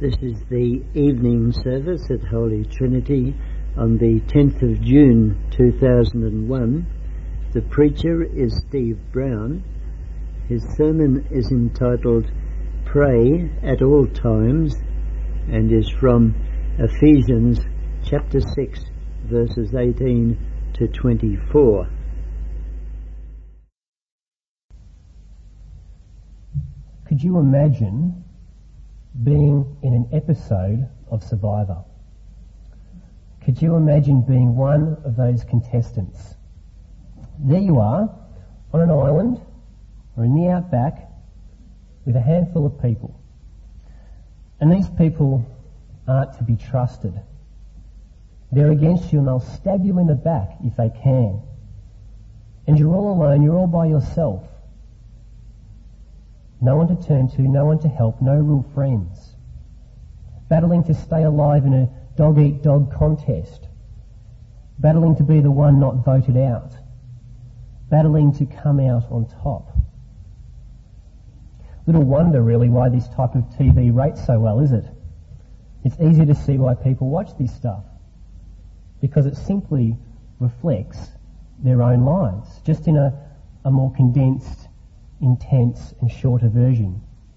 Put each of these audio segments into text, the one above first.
This is the evening service at Holy Trinity on the 10th of June 2001. The preacher is Steve Brown. His sermon is entitled Pray at All Times and is from Ephesians chapter 6 verses 18 to 24. Could you imagine being in an episode of Survivor? Could you imagine being one of those contestants? There you are, on an island or in the outback with a handful of people. And these people aren't to be trusted. They're against you and they'll stab you in the back if they can. And you're all alone, you're all by yourself. No one to turn to, no one to help, no real friends. Battling to stay alive in a dog-eat-dog contest. Battling to be the one not voted out. Battling to come out on top. Little wonder really why this type of TV rates so well, is it? It's easy to see why people watch this stuff. Because it simply reflects their own lives, just in a more condensed, intense and shorter version.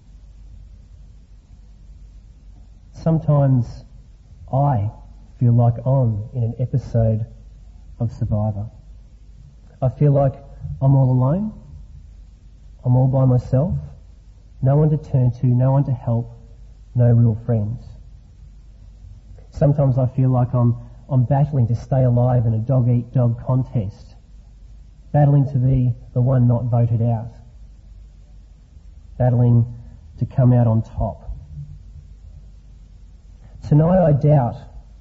Sometimes I feel like I'm in an episode of Survivor. I feel like I'm all alone. I'm all by myself. No one to turn to, no one to help, no real friends. Sometimes I feel like I'm battling to stay alive in a dog-eat-dog contest. Battling to be the one not voted out. Battling to come out on top. Tonight I doubt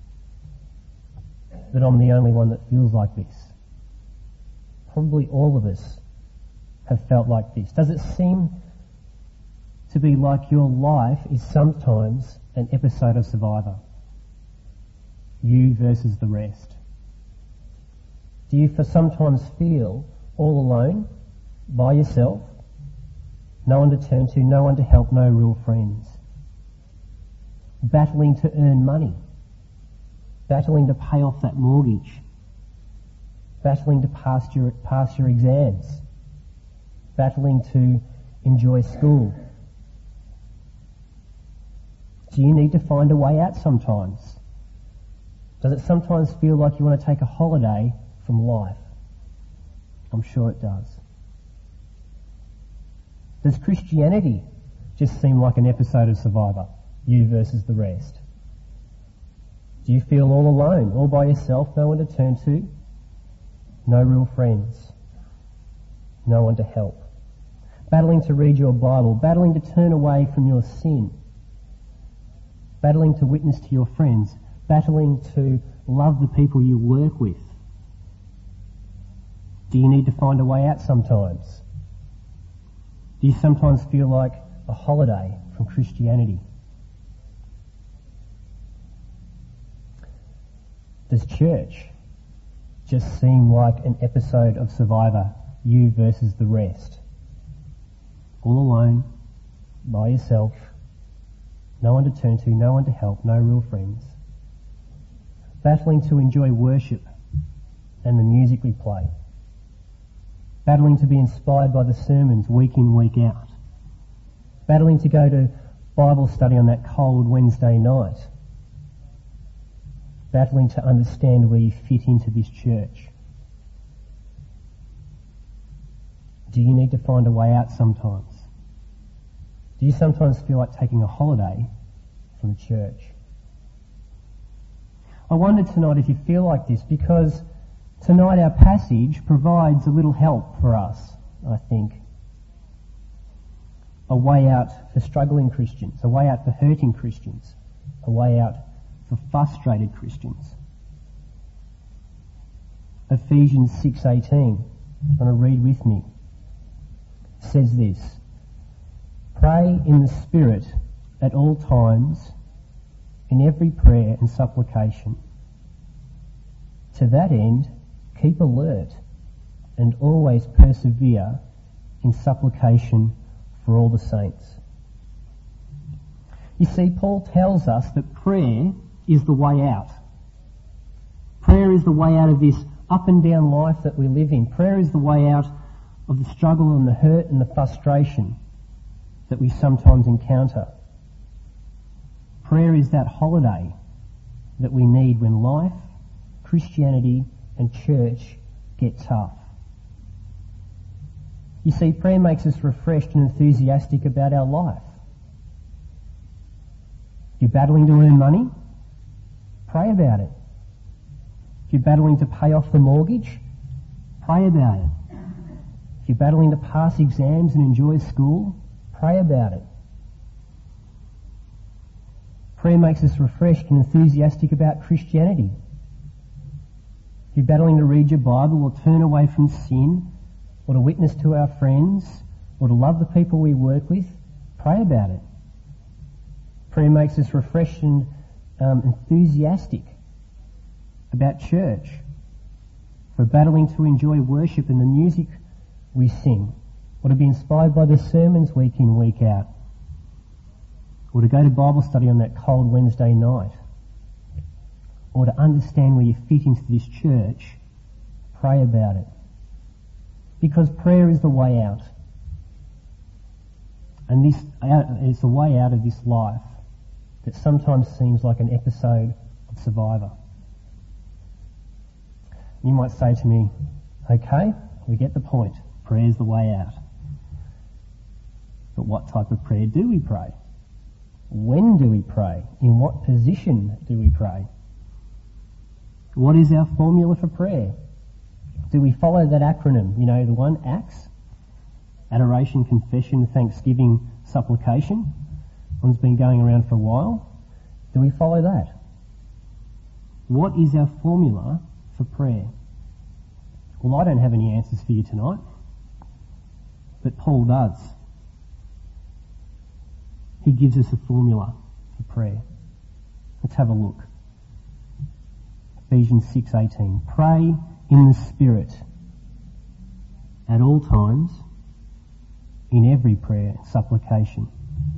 that I'm the only one that feels like this. Probably all of us have felt like this. Does it seem to be like your life is sometimes an episode of Survivor? You versus the rest. Do you sometimes feel all alone, by yourself? No one to turn to, no one to help, no real friends. Battling to earn money. Battling to pay off that mortgage. Battling to pass your exams. Battling to enjoy school. Do you need to find a way out sometimes? Does it sometimes feel like you want to take a holiday from life? I'm sure it does. Does Christianity just seem like an episode of Survivor? You versus the rest. Do you feel all alone, all by yourself, no one to turn to? No real friends. No one to help. Battling to read your Bible, battling to turn away from your sin. Battling to witness to your friends, battling to love the people you work with. Do you need to find a way out sometimes? Do you sometimes feel like a holiday from Christianity? Does church just seem like an episode of Survivor, you versus the rest? All alone, by yourself, no one to turn to, no one to help, no real friends. Battling to enjoy worship and the music we play. Battling to be inspired by the sermons week in, week out. Battling to go to Bible study on that cold Wednesday night. Battling to understand where you fit into this church. Do you need to find a way out sometimes? Do you sometimes feel like taking a holiday from church? I wonder tonight if you feel like this, because tonight our passage provides a little help for us, I think. A way out for struggling Christians, a way out for hurting Christians, a way out for frustrated Christians. Ephesians 6:18, I'm going to read with me, says this: Pray in the Spirit at all times, in every prayer and supplication. To that end, keep alert and always persevere in supplication for all the saints. You see, Paul tells us that prayer is the way out. Prayer is the way out of this up and down life that we live in. Prayer is the way out of the struggle and the hurt and the frustration that we sometimes encounter. Prayer is that holiday that we need when life, Christianity and church get tough. You see, prayer makes us refreshed and enthusiastic about our life. If you're battling to earn money, pray about it. If you're battling to pay off the mortgage, pray about it. If you're battling to pass exams and enjoy school, pray about it. Prayer makes us refreshed and enthusiastic about Christianity. If you're battling to read your Bible or turn away from sin, or to witness to our friends, or to love the people we work with, pray about it. Prayer makes us refreshed and enthusiastic about church. If we're battling to enjoy worship and the music we sing, or to be inspired by the sermons week in, week out, or to go to Bible study on that cold Wednesday night, or to understand where you fit into this church, pray about it. Because prayer is the way out. And this is the way out of this life that sometimes seems like an episode of Survivor. You might say to me, okay, we get the point. Prayer is the way out. But what type of prayer do we pray? When do we pray? In what position do we pray? What is our formula for prayer? Do we follow that acronym? You know, the one, ACTS? Adoration, confession, thanksgiving, supplication. One's been going around for a while. Do we follow that? What is our formula for prayer? Well, I don't have any answers for you tonight, but Paul does. He gives us a formula for prayer. Let's have a look. Ephesians 6:18. Pray in the Spirit at all times, in every prayer and supplication.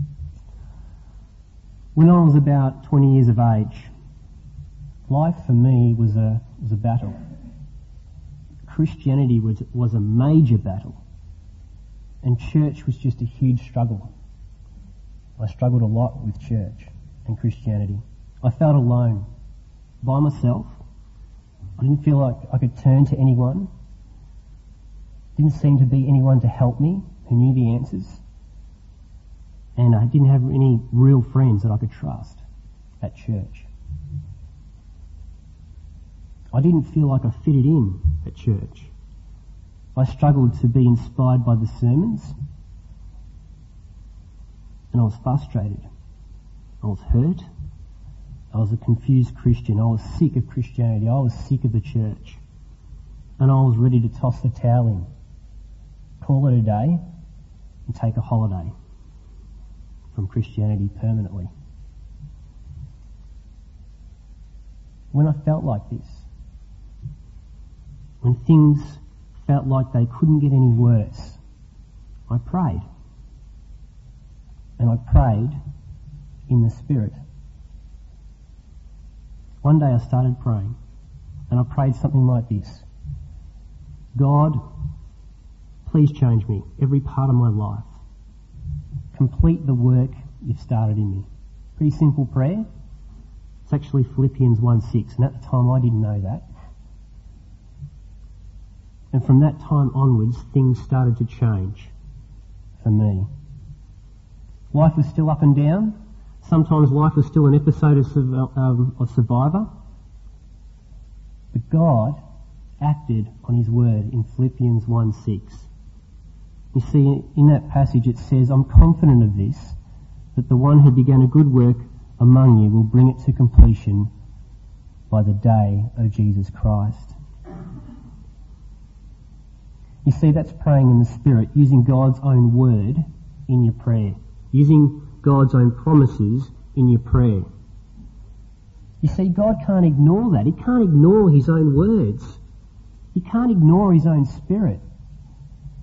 When I was about 20 years of age, life for me was a battle. Christianity was a major battle, and church was just a huge struggle. I struggled a lot with church and Christianity. I felt alone, by myself. I didn't feel like I could turn to anyone. Didn't seem to be anyone to help me who knew the answers. And I didn't have any real friends that I could trust at church. I didn't feel like I fitted in at church. I struggled to be inspired by the sermons. And I was frustrated. I was hurt. I was a confused Christian. I was sick of Christianity. I was sick of the church. And I was ready to toss the towel in, call it a day, and take a holiday from Christianity permanently. When I felt like this, when things felt like they couldn't get any worse, I prayed. And I prayed in the Spirit. One day I started praying, and I prayed something like this. God, please change me, every part of my life. Complete the work you've started in me. Pretty simple prayer. It's actually Philippians 1:6, and at the time I didn't know that. And from that time onwards, things started to change for me. Life was still up and down. Sometimes life was still an episode of Survivor. But God acted on his word in Philippians 1:6. You see, in that passage it says, I'm confident of this, that the one who began a good work among you will bring it to completion by the day of Jesus Christ. You see, that's praying in the Spirit, using God's own word in your prayer, using God's own promises in your prayer. You see, God can't ignore that. He can't ignore his own words. He can't ignore his own Spirit.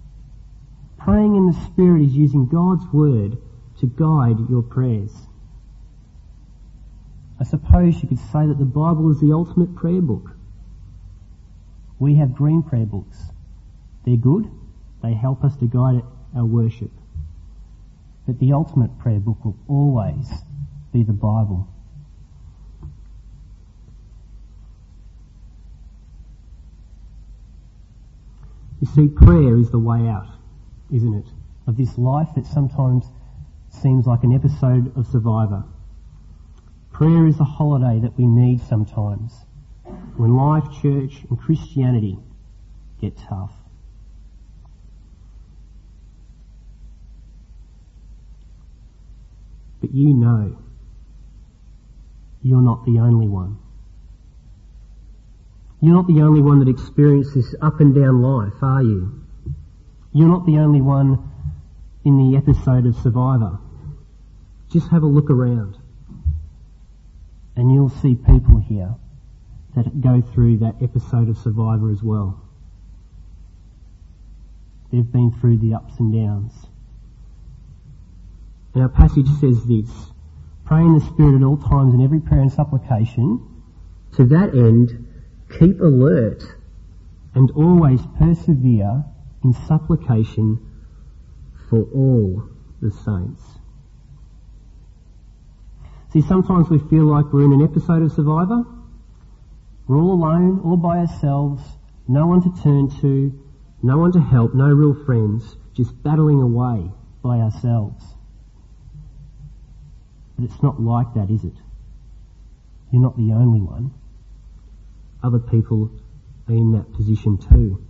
Praying in the Spirit is using God's word to guide your prayers. I suppose you could say that the Bible is the ultimate prayer book. We have green prayer books. They're good. They help us to guide our worship. But the ultimate prayer book will always be the Bible. You see, prayer is the way out, isn't it, of this life that sometimes seems like an episode of Survivor. Prayer is the holiday that we need sometimes when life, church and Christianity get tough. But you know, you're not the only one. You're not the only one that experiences up and down life, are you? You're not the only one in the episode of Survivor. Just have a look around and you'll see people here that go through that episode of Survivor as well. They've been through the ups and downs. And our passage says this: pray in the Spirit at all times in every prayer and supplication. To that end, keep alert and always persevere in supplication for all the saints. See, sometimes we feel like we're in an episode of Survivor. We're all alone, all by ourselves, no one to turn to, no one to help, no real friends, just battling away by ourselves. But it's not like that, is it? You're not the only one. Other people are in that position too.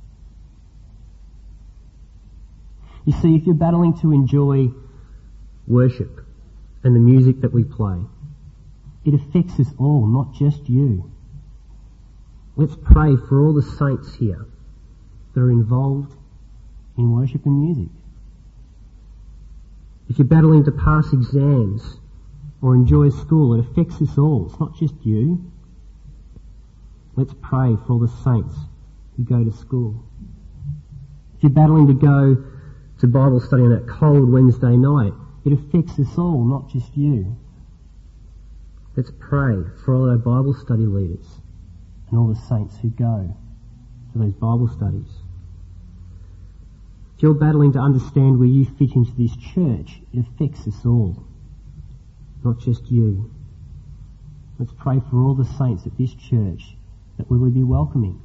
You see, if you're battling to enjoy worship and the music that we play, it affects us all, not just you. Let's pray for all the saints here that are involved in worship and music. If you're battling to pass exams or enjoy school, it affects us all. It's not just you. Let's pray for all the saints who go to school. If you're battling to go to Bible study on that cold Wednesday night, it affects us all, not just you. Let's pray for all our Bible study leaders and all the saints who go to those Bible studies. If you're battling to understand where you fit into this church, it affects us all, not just you. Let's pray for all the saints at this church that we will be welcoming.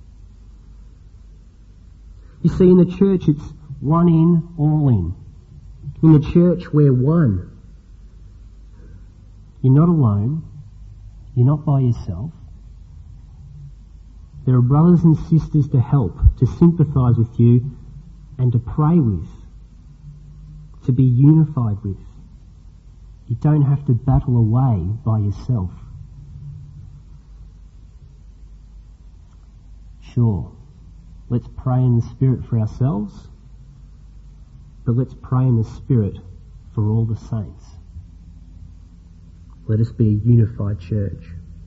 You see, in the church it's one in, all in. In the church we're one. You're not alone. You're not by yourself. There are brothers and sisters to help, to sympathise with you and to pray with, to be unified with. You don't have to battle away by yourself. Sure, let's pray in the Spirit for ourselves, but let's pray in the Spirit for all the saints. Let us be a unified church.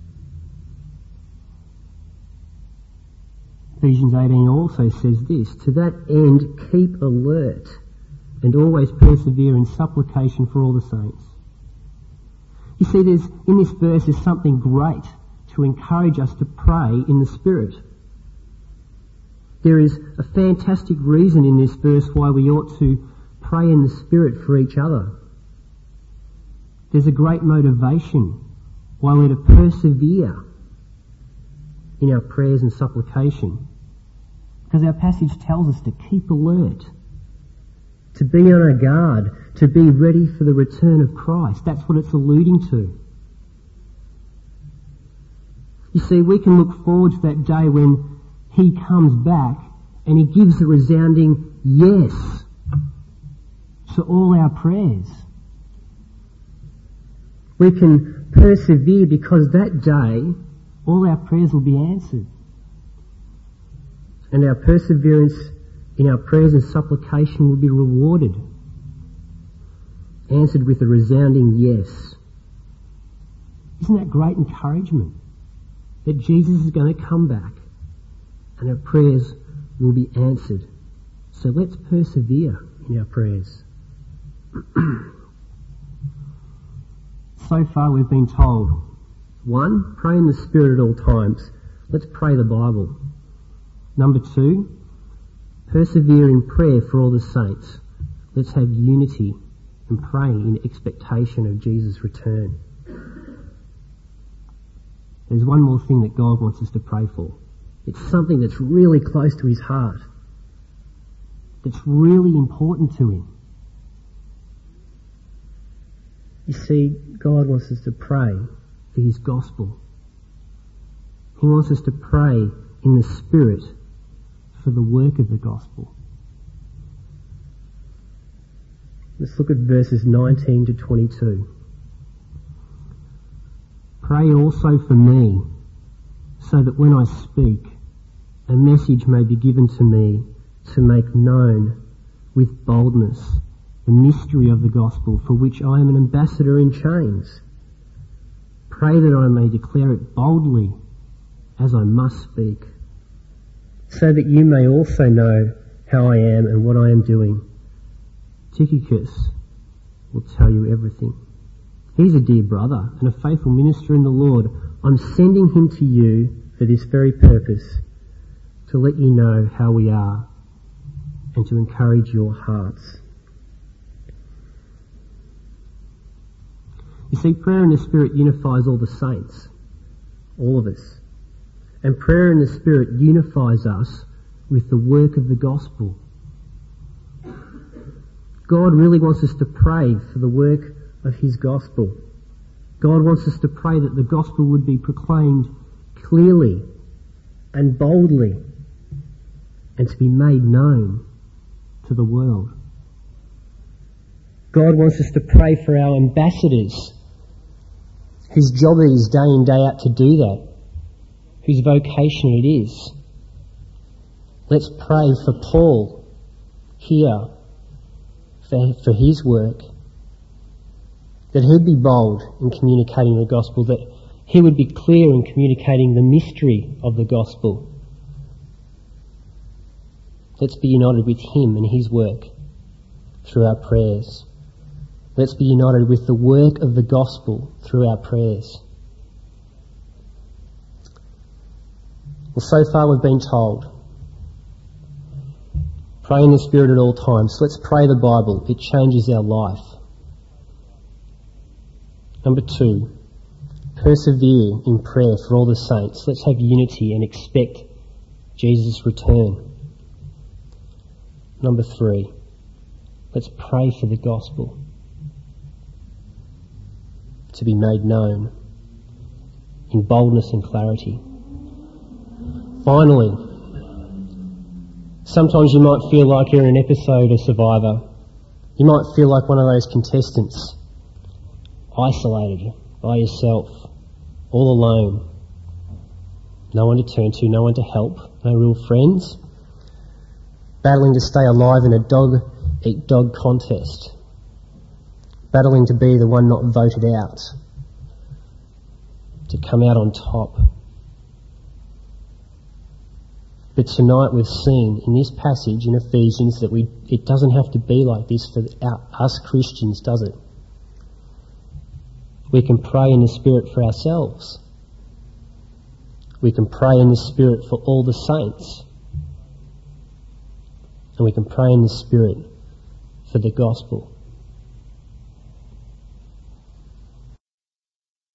Ephesians 18 also says this: to that end keep alert and always persevere in supplication for all the saints. You see, in this verse there's something great to encourage us to pray in the Spirit. There is a fantastic reason in this verse why we ought to pray in the Spirit for each other. There's a great motivation why we're to persevere in our prayers and supplication. Because our passage tells us to keep alert, to be on our guard, to be ready for the return of Christ. That's what it's alluding to. You see, we can look forward to that day when He comes back and He gives a resounding yes to all our prayers. We can persevere because that day all our prayers will be answered. And our perseverance in our prayers and supplication will be rewarded, answered with a resounding yes. Isn't that great encouragement? That Jesus is going to come back and our prayers will be answered. So let's persevere in our prayers. So far we've been told, 1, pray in the Spirit at all times. Let's pray the Bible. Number 2, persevere in prayer for all the saints. Let's have unity and pray in expectation of Jesus' return. There's one more thing that God wants us to pray for. It's something that's really close to his heart, that's really important to him. You see, God wants us to pray for his gospel. He wants us to pray in the Spirit for the work of the gospel. Let's look at verses 19 to 22. Pray also for me, so that when I speak, a message may be given to me to make known with boldness the mystery of the gospel, for which I am an ambassador in chains. Pray that I may declare it boldly, as I must speak, so that you may also know how I am and what I am doing. Tychicus will tell you everything. He's a dear brother and a faithful minister in the Lord. I'm sending him to you for this very purpose, to let you know how we are and to encourage your hearts. You see, prayer in the Spirit unifies all the saints, all of us. And prayer in the Spirit unifies us with the work of the gospel. God really wants us to pray for the work of his gospel. God wants us to pray that the gospel would be proclaimed clearly and boldly and to be made known to the world. God wants us to pray for our ambassadors, whose job it is day in, day out to do that, whose vocation it is. Let's pray for Paul here, for his work, that he'd be bold in communicating the gospel, that he would be clear in communicating the mystery of the gospel. Let's be united with him and his work through our prayers. Let's be united with the work of the gospel through our prayers. Well, so far we've been told, pray in the Spirit at all times. Let's pray the Bible. It changes our life. Number 2, persevere in prayer for all the saints. Let's have unity and expect Jesus' return. Number 3, let's pray for the gospel to be made known in boldness and clarity. Finally, sometimes you might feel like you're in an episode of Survivor. You might feel like one of those contestants, isolated by yourself, all alone. No one to turn to, no one to help, no real friends. Battling to stay alive in a dog-eat-dog contest. Battling to be the one not voted out. To come out on top. But tonight we've seen in this passage in Ephesians that it doesn't have to be like this for us Christians, does it? We can pray in the Spirit for ourselves. We can pray in the Spirit for all the saints. And we can pray in the Spirit for the gospel.